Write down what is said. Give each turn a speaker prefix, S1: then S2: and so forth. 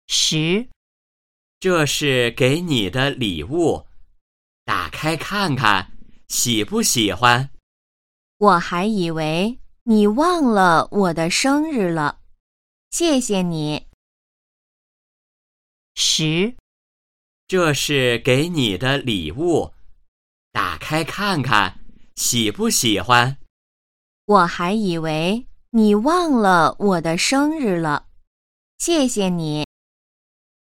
S1: 10，
S2: 这是给你的礼物，打开看看，喜不喜欢？
S1: 我还以为你忘了我的生日了，谢谢你。10，
S2: 这是给你的礼物，打开看看，喜不喜欢？
S1: 我还以为你忘了我的生日了，谢谢你。